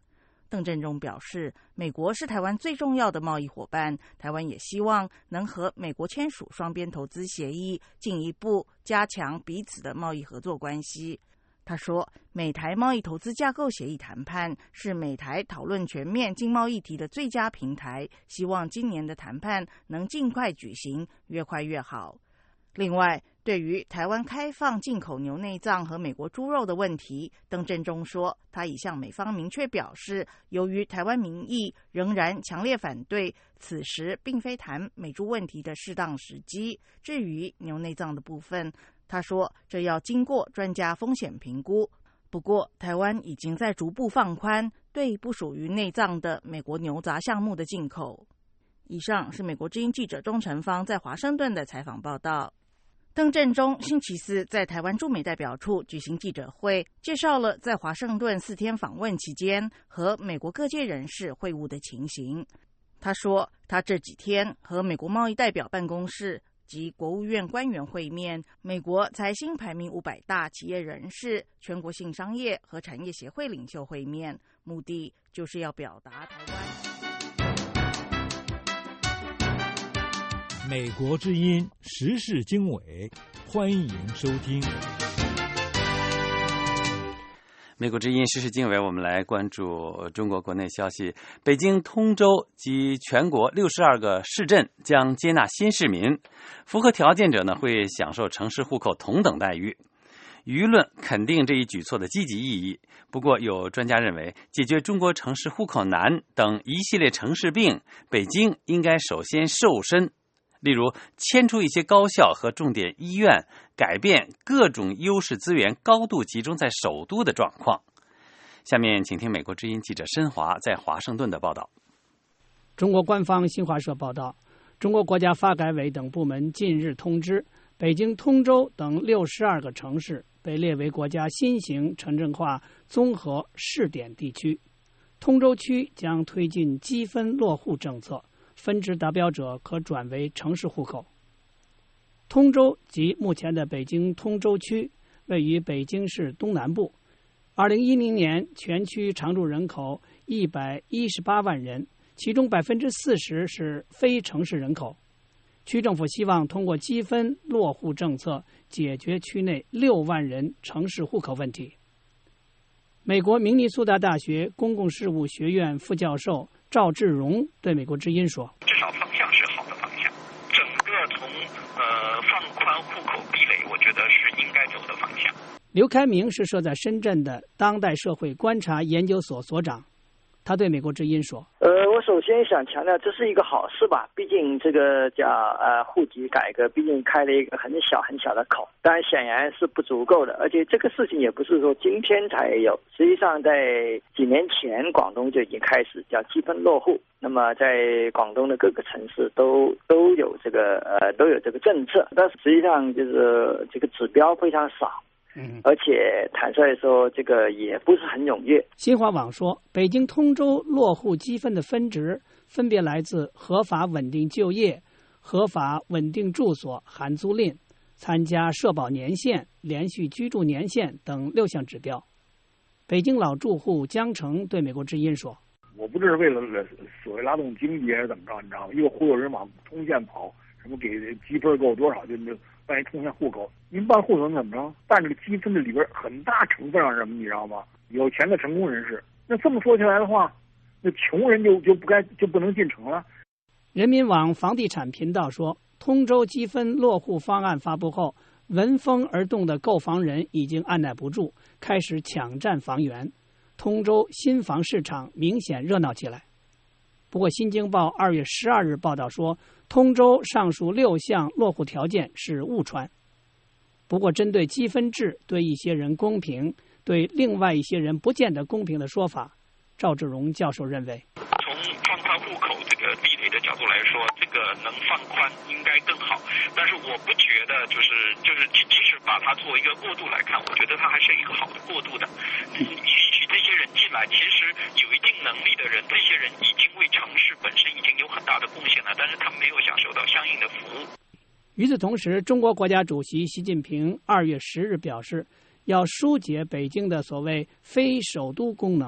邓振中表示，美国是台湾最重要的贸易伙伴，台湾也希望能和美国签署双边投资协议，进一步加强彼此的贸易合作关系。他说，美台贸易投资架构协议谈判是美台讨论全面经贸议题的最佳平台，希望今年的谈判能尽快举行，越快越好。另外，对于台湾开放进口牛内脏和美国猪肉的问题，邓振中说，他已向美方明确表示，由于台湾民意仍然强烈反对，此时并非谈美猪问题的适当时机。至于牛内脏的部分，他说，这要经过专家风险评估。不过，台湾已经在逐步放宽对不属于内脏的美国牛杂项目的进口。以上是美国之音记者钟成芳在华盛顿的采访报道。邓振中星期四在台湾驻美代表处举行记者会，介绍了在华盛顿4天访问期间和美国各界人士会晤的情形。他说，他这几天和美国贸易代表办公室及国务院官员会面，美国财新排名500大企业人士、全国性商业和产业协会领袖会面，目的就是要表达台湾。 美国之音时事经纬，欢迎收听。 美国之音时事经纬，我们来关注中国国内消息。北京、通州及全国62个市镇将接纳新市民，符合条件者呢会享受城市户口同等待遇。舆论肯定这一举措的积极意义，不过有专家认为，解决中国城市户口难等一系列城市病，北京应该首先瘦身。例如，迁出一些高校和重点医院，改变各种优势资源高度集中在首都的状况。下面请听美国之音记者申华在华盛顿的报道。 中国官方新华社报道，中国国家发改委等部门近日通知，北京、通州等62个城市被列为国家新型城镇化综合试点地区。通州区将推进积分落户政策，分值达标者可转为城市户口。通州即目前的北京通州区，位于北京市东南部。2010年全区常住人口118万人，其中40%是非城市人口。区政府希望通过积分落户政策解决区内6万人城市户口问题。美国明尼苏达大学公共事务学院副教授赵志荣对美国之音说， 至少方向是好的方向，整个从放宽户口壁垒，我觉得是应该走的方向。 刘开明是设在深圳的当代社会观察研究所所长，他对美国之音说， 我首先想强调，这是一个好事吧，毕竟这个叫户籍改革，毕竟开了一个很小很小的口，当然显然是不足够的，而且这个事情也不是说今天才有，实际上在几年前广东就已经开始叫积分落户，那么在广东的各个城市都有这个政策，但是实际上就是这个指标非常少。而且坦率说，这个也不是很踊跃。 新华网说，北京、通州落户积分的分值分别来自合法稳定就业、合法稳定住所含租赁、参加社保年限、连续居住年限等6项指标。北京老住户江成对美国之音说， 我不是为了所谓拉动经济还是怎么着，你知道吗？又忽悠人往通县跑，什么给积分够多少就办一通县户口，您办户口怎么着？办这个积分的里边很大成分上什么，你知道吗？有钱的成功人士。那这么说起来的话，那穷人就不能进城了。 人民网房地产频道说，通州积分落户方案发布后，闻风而动的购房人已经按耐不住，开始抢占房源。通州新房市场明显热闹起来。不过，《新京报》2月12日报道说，通州上述6项落户条件是误传。不过，针对积分制对一些人公平，对另外一些人不见得公平的说法，赵志荣教授认为， 从放宽户口这个壁垒的角度来说，这个能放宽应该更好。但是我不觉得就是即使把它作为一个过渡来看，我觉得它还是一个好的过渡的。允许这些人进来，其实有一定能力的人，这些人已经为城市本身已经有很大的贡献了，但是他们没有享受到相应的服务。 与此同时，中国国家主席习近平2月10日表示，要疏解北京的所谓非首都功能，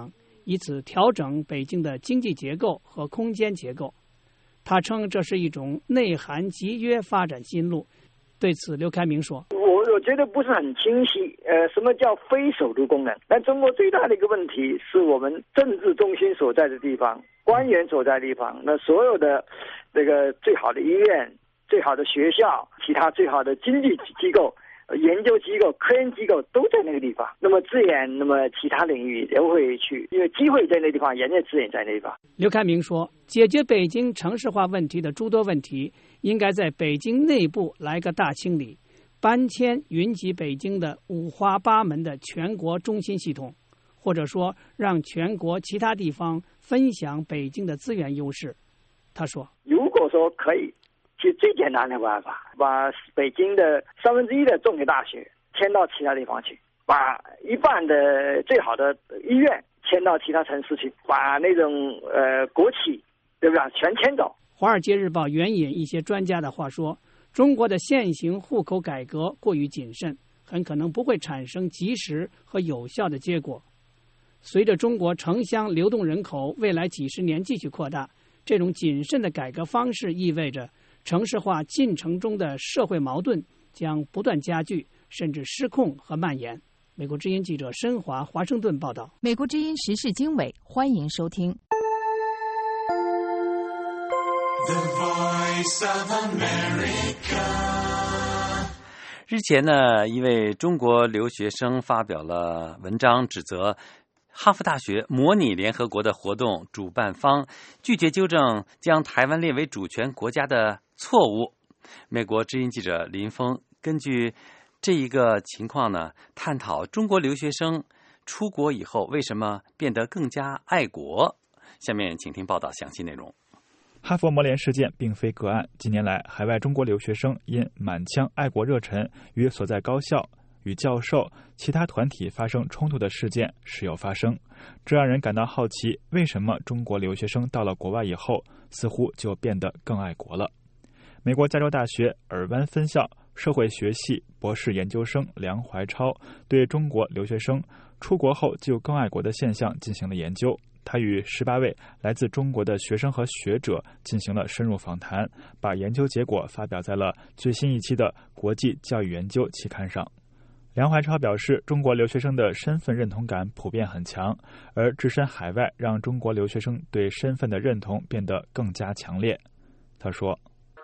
以此调整北京的经济结构和空间结构。他称这是一种内涵集约发展新路。对此，刘开明说：“ 我觉得不是很清晰。什么叫非首都功能？但中国最大的一个问题是我们政治中心所在的地方，官员所在的地方，那所有的这个最好的医院、最好的学校、其他最好的经济机构、研究机构、科研机构都在那个地方。那么资源，那么其他领域也会去，因为机会在那地方，人家资源在那地方。” 刘开明说，解决北京城市化问题的诸多问题，应该在北京内部来个大清理，搬迁云集北京的五花八门的全国中心系统，或者说让全国其他地方分享北京的资源优势。他说， 如果说可以，其实最简单的办法，把北京的1/3的重点大学迁到其他地方去，把一半的最好的医院迁到其他城市去，把那种国企，对不对，全迁走。 华尔街日报援引一些专家的话说，中国的现行户口改革过于谨慎，很可能不会产生及时和有效的结果。随着中国城乡流动人口未来几十年继续扩大，这种谨慎的改革方式意味着城市化进程中的社会矛盾将不断加剧，甚至失控和蔓延。美国之音记者申华华盛顿报道。 美国之音时事经纬，欢迎收听。 The Voice of America。 日前呢，一位中国留学生发表了文章，指责哈佛大学模拟联合国的活动主办方拒绝纠正将台湾列为主权国家的错误。美国之音记者林峰根据这一个情况呢，探讨中国留学生出国以后为什么变得更加爱国。下面请听报道详细内容。 哈佛模联事件并非个案，近年来海外中国留学生因满腔爱国热忱与所在高校与教授其他团体发生冲突的事件时有发生，这让人感到好奇，为什么中国留学生到了国外以后似乎就变得更爱国了。美国加州大学尔湾分校社会学系博士研究生梁怀超对中国留学生出国后就更爱国的现象进行了研究，他与18位来自中国的学生和学者进行了深入访谈，把研究结果发表在了最新一期的国际教育研究期刊上。梁怀超表示，中国留学生的身份认同感普遍很强，而置身海外让中国留学生对身份的认同变得更加强烈。他说，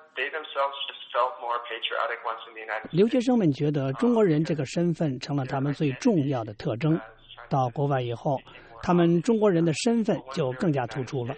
留学生们觉得中国人这个身份成了他们最重要的特征，到国外以后他们中国人的身份就更加突出了。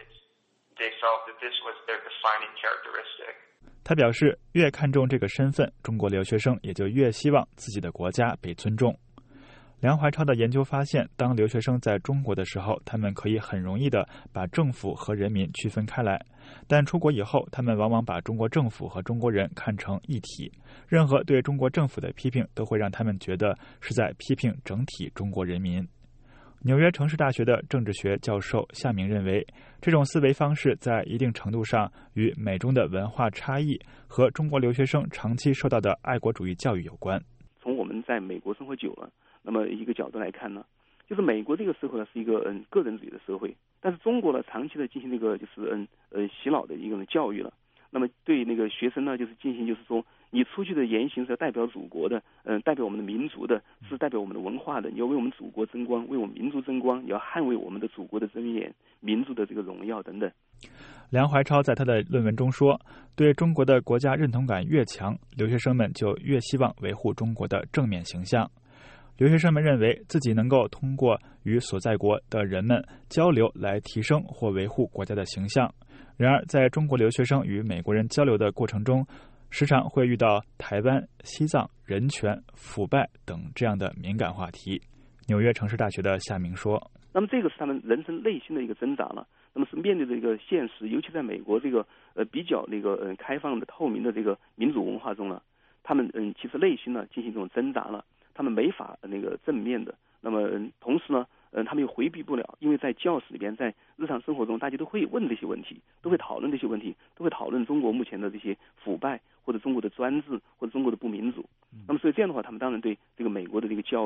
他表示，越看重这个身份，中国留学生也就越希望自己的国家被尊重。梁怀超的研究发现，当留学生在中国的时候，他们可以很容易地把政府和人民区分开来，但出国以后，他们往往把中国政府和中国人看成一体，任何对中国政府的批评都会让他们觉得是在批评整体中国人民。纽约城市大学的政治学教授夏明认为，这种思维方式在一定程度上与美中的文化差异和中国留学生长期受到的爱国主义教育有关。 从我们在美国生活久了，那么一个角度来看呢，就是美国这个社会呢是一个个人主义的社会，但是中国呢长期的进行那个就是洗脑的一个教育了。那么对那个学生呢，就是进行就是说，你出去的言行是要代表祖国的，代表我们的民族的，是代表我们的文化的，你要为我们祖国争光，为我们民族争光，你要捍卫我们的祖国的尊严、民族的这个荣耀等等。 梁怀超在他的论文中说，对中国的国家认同感越强，留学生们就越希望维护中国的正面形象。留学生们认为自己能够通过与所在国的人们交流来提升或维护国家的形象。然而，在中国留学生与美国人交流的过程中，时常会遇到台湾、西藏、人权、腐败等这样的敏感话题。纽约城市大学的夏明说， 那么这个是他们人生内心的一个挣扎了。那么是面对着一个现实，尤其在美国这个比较那个开放的、透明的这个民主文化中呢，他们其实内心呢进行这种挣扎了，他们没法那个正面的。那么同时呢，他们又回避不了，因为在教室里边，在日常生活中，大家都会问这些问题，都会讨论这些问题，都会讨论中国目前的这些腐败，或者中国的专制，或者中国的不民主。那么所以这样的话，他们当然对这个美国的这个教育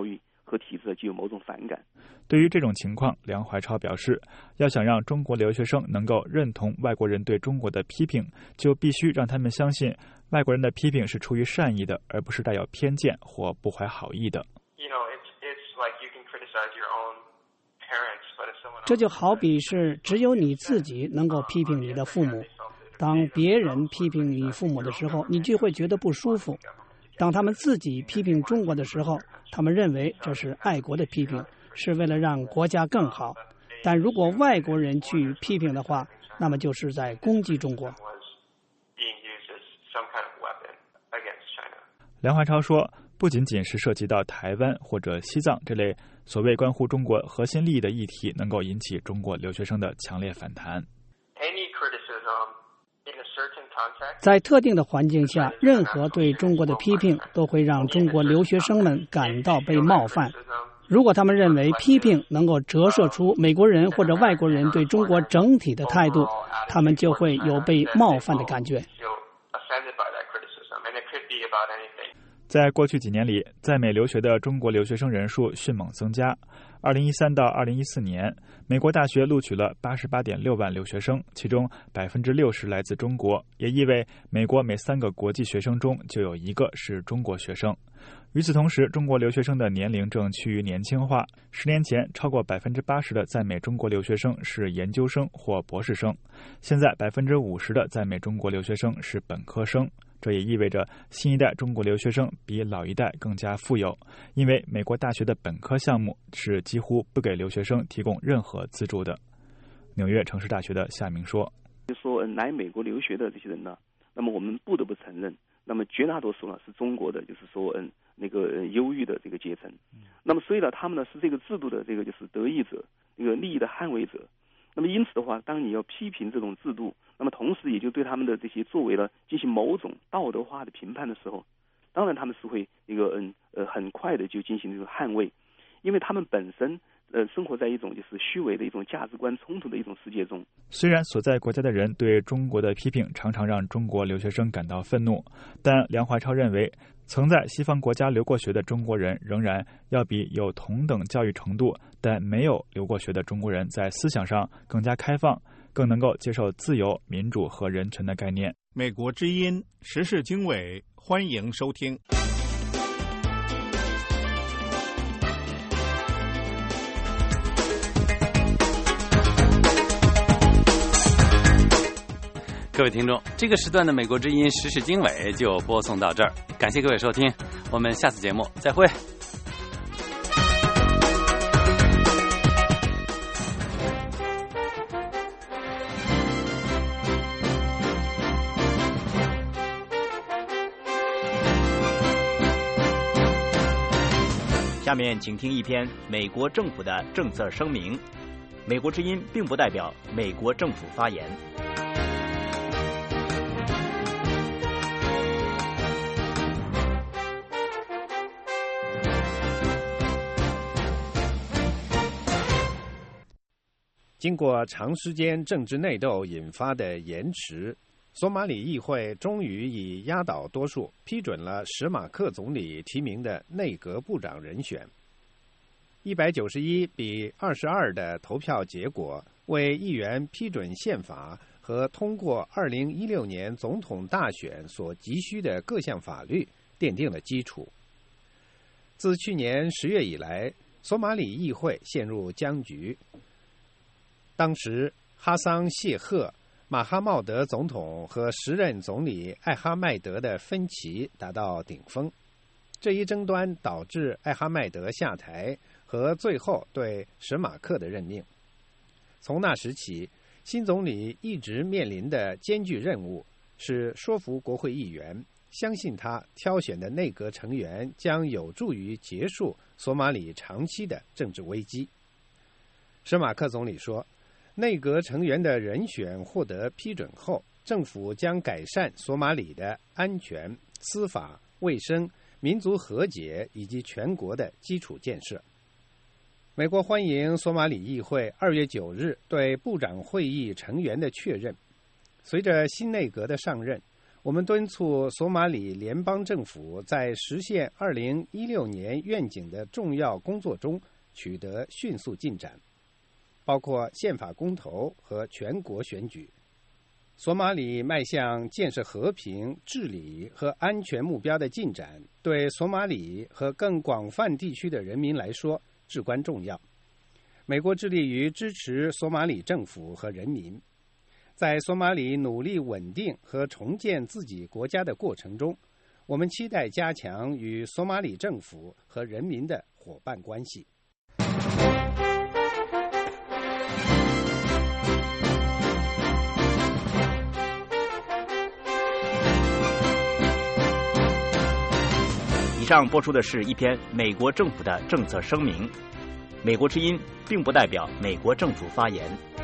和体制具有某种反感。 对于这种情况，梁怀超表示，要想让中国留学生能够认同外国人对中国的批评，就必须让他们相信外国人的批评是出于善意的，而不是带有偏见或不怀好意的。 这就好比是只有你自己能够批评你的父母，当别人批评你父母的时候，你就会觉得不舒服。当他们自己批评中国的时候，他们认为这是爱国的批评，是为了让国家更好。但如果外国人去批评的话，那么就是在攻击中国。 梁怀超说，不仅仅是涉及到台湾或者西藏这类所谓关乎中国核心利益的议题能够引起中国留学生的强烈反弹。 在特定的环境下，任何对中国的批评都会让中国留学生们感到被冒犯。如果他们认为批评能够折射出美国人或者外国人对中国整体的态度，他们就会有被冒犯的感觉。 在过去几年里，在美留学的中国留学生人数迅猛增加。2013到2014年，美国大学录取了 88.6 万留学生，其中 60% 来自中国，也意味美国每3个国际学生中就有1个是中国学生。与此同时，中国留学生的年龄正趋于年轻化。10年前，超过 80% 的在美中国留学生是研究生或博士生，现在 50% 的在美中国留学生是本科生。这也意味着新一代中国留学生比老一代更加富有，因为美国大学的本科项目是几乎不给留学生提供任何资助的。纽约城市大学的夏明说， 就说来美国留学的这些人呢，那么我们不得不承认，那么绝大多数呢是中国的，就是说那个优越的这个阶层。那么所以呢，他们呢是这个制度的这个就是得益者，这个利益的捍卫者。那么因此的话，当你要批评这种制度，那么同时也就对他们的这些作为了进行某种道德化的评判的时候，当然他们是会一个很快的就进行这个捍卫，因为他们本身生活在一种就是虚伪的一种价值观冲突的一种世界中。 虽然所在国家的人对中国的批评常常让中国留学生感到愤怒，但梁怀超认为，曾在西方国家留过学的中国人仍然要比有同等教育程度但没有留过学的中国人在思想上更加开放，更能够接受自由、民主和人权的概念。 美国之音时事经纬，欢迎收听。 各位听众，这个时段的美国之音时事经纬就播送到这儿，感谢各位收听，我们下次节目再会。 下面请听一篇美国政府的政策声明。美国之音并不代表美国政府发言。 经过长时间政治内斗引发的延迟，索马里议会终于以压倒多数批准了史马克总理提名的内阁部长人选。191比22的投票结果，为议员批准宪法和通过2016年总统大选所急需的各项法律奠定了基础。自去年10月以来，索马里议会陷入僵局。当时，哈桑谢赫、马哈茂德总统和时任总理艾哈迈德的分歧达到顶峰。这一争端导致艾哈迈德下台和最后对史马克的任命。从那时起，新总理一直面临的艰巨任务是说服国会议员相信他挑选的内阁成员将有助于结束索马里长期的政治危机。史马克总理说，内阁成员的人选获得批准后，政府将改善索马里的安全、司法、卫生、民族和解以及全国的基础建设。美国欢迎索马里议会2月9日对部长会议成员的确认。随着新内阁的上任， 我们敦促索马里联邦政府在实现2016年愿景的重要工作中取得迅速进展，包括宪法公投和全国选举。索马里迈向建设和平、治理和安全目标的进展，对索马里和更广泛地区的人民来说至关重要。美国致力于支持索马里政府和人民，在索马里努力稳定和重建自己国家的过程中，我们期待加强与索马里政府和人民的伙伴关系。 以上播出的是一篇美国政府的政策声明。美国之音并不代表美国政府发言。